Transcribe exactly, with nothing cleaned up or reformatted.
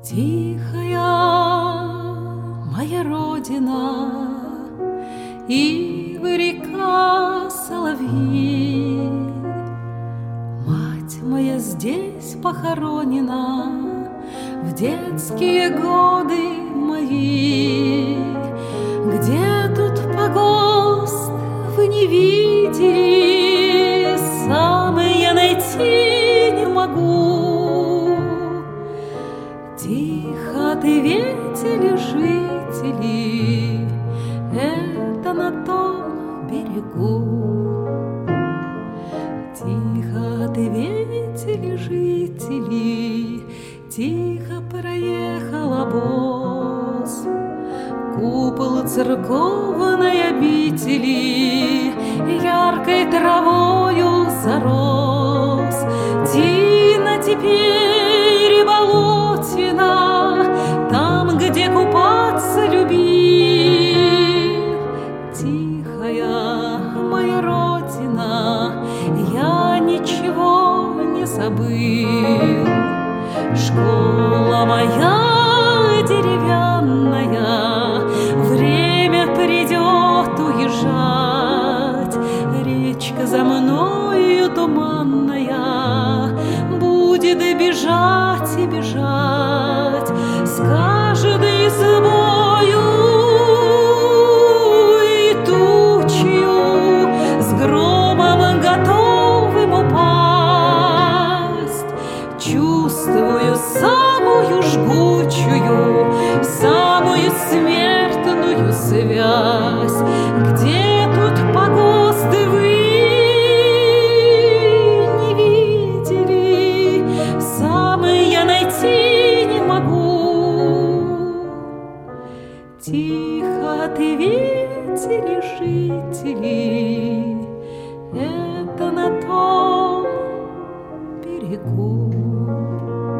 Тихая моя родина, ивы, река, соловьи. Мать моя здесь похоронена в детские годы мои. Где тут погост вы не видели, сам я найти не могу. Тихо ответили жители, это на том берегу. Тихо ответили жители, тихо проехал обоз. Купол церковной обители яркой травою зарос. Тина теперь и болотина, там, где купаться любил. Тихая моя родина, я ничего не забыл. Школа моя деревянная, время придет уезжать. Речка за мною туманная будет бежать и бежать. Скажет избою и тучью, с громом готовым упасть. Чувствую самую жгучую, самую смертную связь. Где тут погост вы не видели, сам я найти не могу. Тихо ответили жители, это на том берегу.